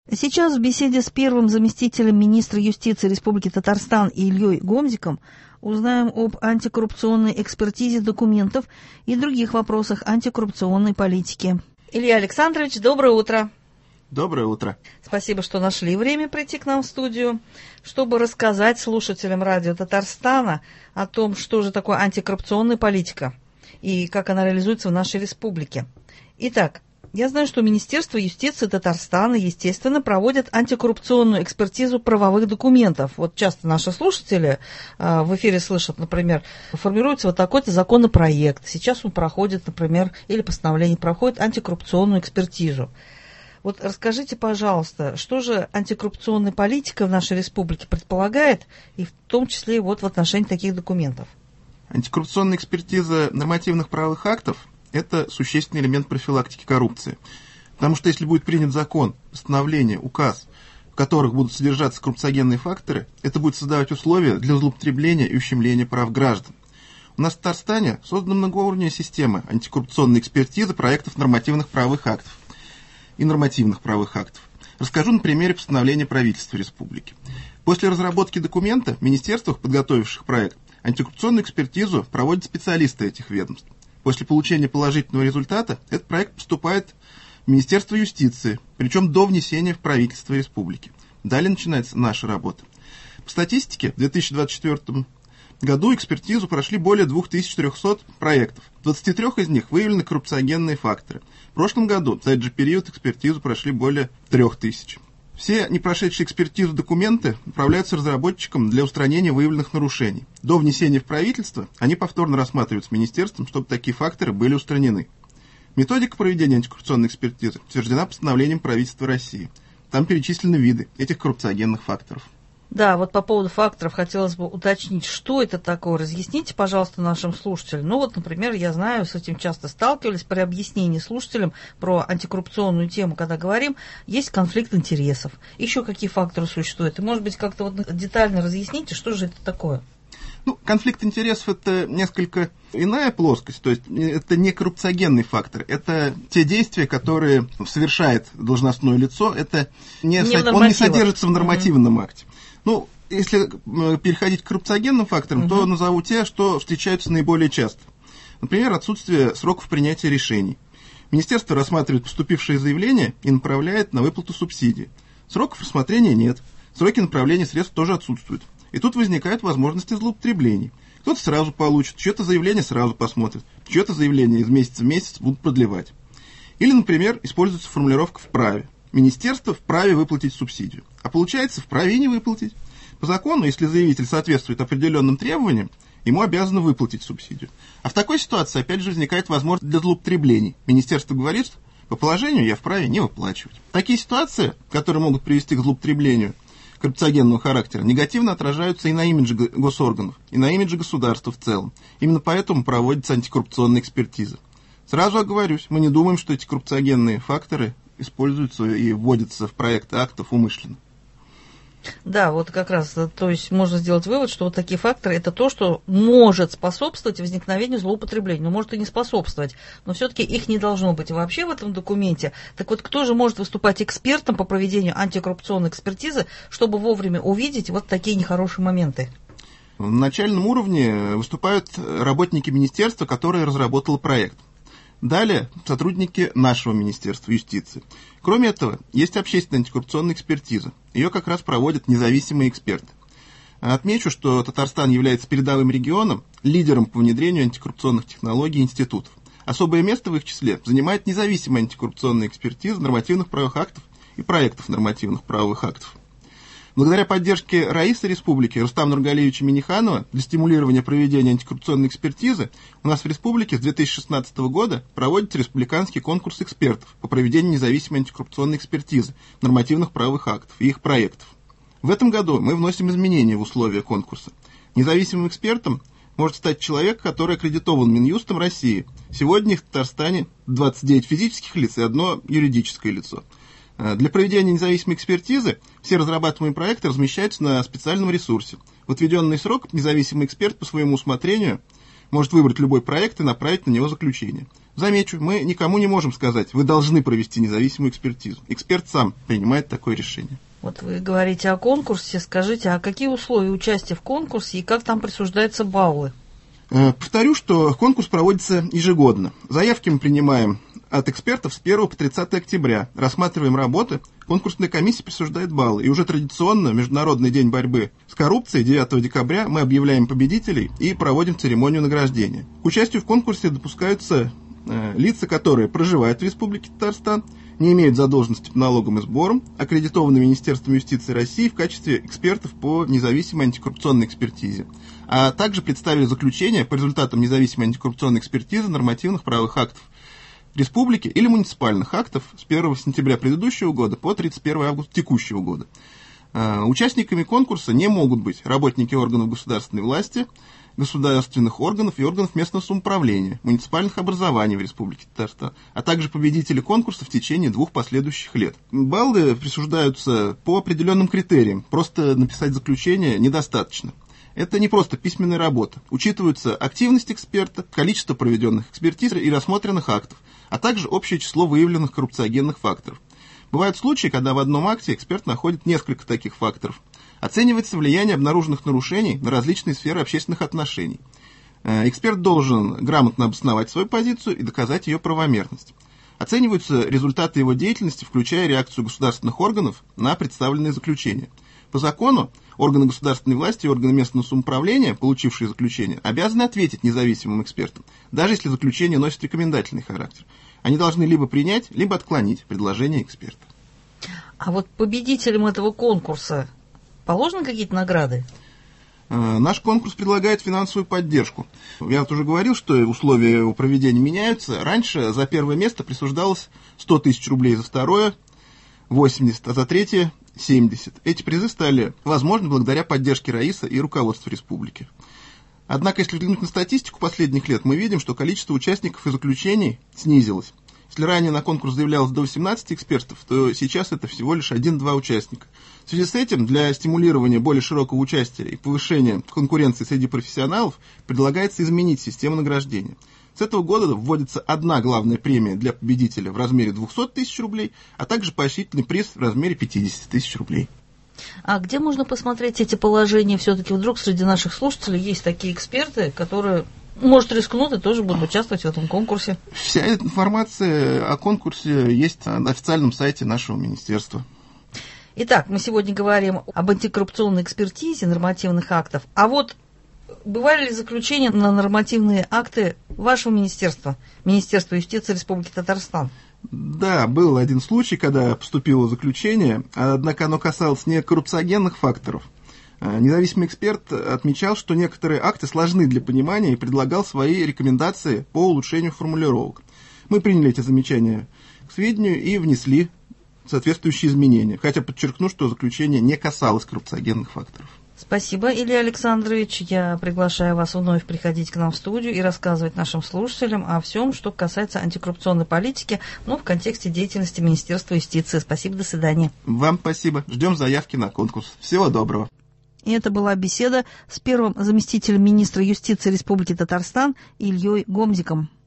Сейчас в беседе с первым заместителем министра юстиции Республики Татарстан Ильей Гомзиком узнаем об антикоррупционной экспертизе документов и других вопросах антикоррупционной политики. Илья Александрович, доброе утро. Доброе утро. Спасибо, что нашли время прийти к нам в студию, чтобы рассказать слушателям радио Татарстана о том, что же такое антикоррупционная политика и как она реализуется в нашей республике. Итак, я знаю, что Министерство юстиции Татарстана, естественно, проводит антикоррупционную экспертизу правовых документов. Вот часто наши слушатели в эфире слышат, например, формируется вот такой-то законопроект. Сейчас он проходит, например, или постановление проходит антикоррупционную экспертизу. Вот расскажите, пожалуйста, что же антикоррупционная политика в нашей республике предполагает, и в том числе вот в отношении таких документов? Антикоррупционная экспертиза нормативных правовых актов – это существенный элемент профилактики коррупции. Потому что если будет принят закон, постановление, указ, в которых будут содержаться коррупциогенные факторы, это будет создавать условия для злоупотребления и ущемления прав граждан. У нас в Татарстане создана многоуровневая система антикоррупционной экспертизы проектов нормативных правовых актов и нормативных правовых актов. Расскажу на примере постановления правительства республики. После разработки документа в министерствах, подготовивших проект, антикоррупционную экспертизу проводят специалисты этих ведомств. После получения положительного результата этот проект поступает в Министерство юстиции, причем до внесения в правительство республики. Далее начинается наша работа. По статистике, в 2024 году экспертизу прошли более 2300 проектов. В 23 из них выявлены коррупциогенные факторы. В прошлом году за этот же период экспертизу прошли более 3000. Все не прошедшие экспертизу документы направляются разработчикам для устранения выявленных нарушений. До внесения в правительство они повторно рассматриваются министерством, чтобы такие факторы были устранены. Методика проведения антикоррупционной экспертизы утверждена постановлением правительства России. Там перечислены виды этих коррупциогенных факторов. Да, вот по поводу факторов хотелось бы уточнить, что это такое. Разъясните, пожалуйста, нашим слушателям. Ну вот, например, я знаю, с этим часто сталкивались при объяснении слушателям про антикоррупционную тему, когда говорим, есть конфликт интересов. Еще какие факторы существуют? И, может быть, как-то вот детально разъясните, что же это такое? Ну, конфликт интересов – это несколько иная плоскость, то есть это не коррупциогенный фактор, это те действия, которые совершает должностное лицо, это он не содержится в нормативном акте. Ну, если переходить к коррупциогенным факторам, то назову те, что встречаются наиболее часто. Например, отсутствие сроков принятия решений. Министерство рассматривает поступившие заявления и направляет на выплату субсидий. Сроков рассмотрения нет, сроки направления средств тоже отсутствуют. И тут возникают возможности злоупотреблений. Кто-то сразу получит, чье-то заявление сразу посмотрит, чье-то заявление из месяца в месяц будут продлевать. Или, например, используется формулировка «вправе». Министерство вправе выплатить субсидию. А получается, вправе и не выплатить. По закону, если заявитель соответствует определенным требованиям, ему обязаны выплатить субсидию. А в такой ситуации, опять же, возникает возможность для злоупотреблений. Министерство говорит, по положению я вправе не выплачивать. Такие ситуации, которые могут привести к злоупотреблению коррупциогенного характера, негативно отражаются и на имидже госорганов, и на имидже государства в целом. Именно поэтому проводится антикоррупционная экспертиза. Сразу оговорюсь, мы не думаем, что эти коррупциогенные факторы используются и вводятся в проекты актов умышленно. Да, вот как раз, то есть можно сделать вывод, что вот такие факторы – это то, что может способствовать возникновению злоупотреблений, но может и не способствовать, но все-таки их не должно быть вообще в этом документе. Так вот, кто же может выступать экспертом по проведению антикоррупционной экспертизы, чтобы вовремя увидеть вот такие нехорошие моменты? На начальном уровне выступают работники министерства, которые разработало проект. Далее сотрудники нашего Министерства юстиции. Кроме этого, есть общественная антикоррупционная экспертиза. Ее как раз проводят независимые эксперты. Отмечу, что Татарстан является передовым регионом, лидером по внедрению антикоррупционных технологий и институтов. Особое место в их числе занимает независимая антикоррупционная экспертиза нормативных правовых актов и проектов нормативных правовых актов. Благодаря поддержке Раисы Республики Рустама Нургалиевича Минниханова для стимулирования проведения антикоррупционной экспертизы у нас в республике с 2016 года проводится республиканский конкурс экспертов по проведению независимой антикоррупционной экспертизы нормативных правовых актов и их проектов. В этом году мы вносим изменения в условия конкурса. Независимым экспертом может стать человек, который аккредитован Минюстом России. Сегодня их в Татарстане 29 физических лиц и 1 юридическое лицо. Для проведения независимой экспертизы все разрабатываемые проекты размещаются на специальном ресурсе. В отведенный срок независимый эксперт по своему усмотрению может выбрать любой проект и направить на него заключение. Замечу, мы никому не можем сказать, вы должны провести независимую экспертизу. Эксперт сам принимает такое решение. Вот вы говорите о конкурсе, скажите, а какие условия участия в конкурсе и как там присуждаются баллы? Повторю, что конкурс проводится ежегодно. Заявки мы принимаем от экспертов с 1 по 30 октября. Рассматриваем работы, конкурсная комиссия присуждает баллы. И уже традиционно Международный день борьбы с коррупцией 9 декабря мы объявляем победителей и проводим церемонию награждения. К участию в конкурсе допускаются лица, которые проживают в Республике Татарстан, не имеют задолженности по налогам и сборам, аккредитованы Министерством юстиции России в качестве экспертов по независимой антикоррупционной экспертизе, а также представили заключение по результатам независимой антикоррупционной экспертизы нормативных правовых актов республики или муниципальных актов с 1 сентября предыдущего года по 31 августа текущего года. Участниками конкурса не могут быть работники органов государственной власти, государственных органов и органов местного самоуправления, муниципальных образований в Республике Татарстан, а также победители конкурса в течение 2 последующих лет. Баллы присуждаются по определенным критериям, просто написать заключение недостаточно. Это не просто письменная работа. Учитываются активность эксперта, количество проведенных экспертиз и рассмотренных актов, а также общее число выявленных коррупциогенных факторов. Бывают случаи, когда в одном акте эксперт находит несколько таких факторов. Оценивается влияние обнаруженных нарушений на различные сферы общественных отношений. Эксперт должен грамотно обосновать свою позицию и доказать ее правомерность. Оцениваются результаты его деятельности, включая реакцию государственных органов на представленные заключения. По закону органы государственной власти и органы местного самоуправления, получившие заключение, обязаны ответить независимым экспертам, даже если заключение носит рекомендательный характер. Они должны либо принять, либо отклонить предложение эксперта. А вот победителям этого конкурса положены какие-то награды? Наш конкурс предлагает финансовую поддержку. Я вот уже говорил, что условия его проведения меняются. Раньше за первое место присуждалось 100 тысяч рублей, за второе 80, а за третье 70. Эти призы стали возможны благодаря поддержке Раиса и руководства республики. Однако, если взглянуть на статистику последних лет, мы видим, что количество участников и заключений снизилось. Если ранее на конкурс заявлялось до 18 экспертов, то сейчас это всего лишь 1-2 участника. В связи с этим, для стимулирования более широкого участия и повышения конкуренции среди профессионалов, предлагается изменить систему награждения. С этого года вводится одна главная премия для победителя в размере 200 тысяч рублей, а также поощрительный приз в размере 50 тысяч рублей. А где можно посмотреть эти положения? Все-таки вдруг среди наших слушателей есть такие эксперты, которые, может, рискнут и тоже будут участвовать в этом конкурсе? Вся информация о конкурсе есть на официальном сайте нашего министерства. Итак, мы сегодня говорим об антикоррупционной экспертизе нормативных актов. А вот бывали ли заключения на нормативные акты вашего министерства, Министерства юстиции Республики Татарстан? Да, был один случай, когда поступило заключение, однако оно касалось не коррупциогенных факторов. Независимый эксперт отмечал, что некоторые акты сложны для понимания и предлагал свои рекомендации по улучшению формулировок. Мы приняли эти замечания к сведению и внесли соответствующие изменения, хотя подчеркну, что заключение не касалось коррупциогенных факторов. Спасибо, Илья Александрович. Я приглашаю вас вновь приходить к нам в студию и рассказывать нашим слушателям о всем, что касается антикоррупционной политики, в контексте деятельности Министерства юстиции. Спасибо, до свидания. Вам спасибо. Ждем заявки на конкурс. Всего доброго. И это была беседа с первым заместителем министра юстиции Республики Татарстан Ильей Гомзиком.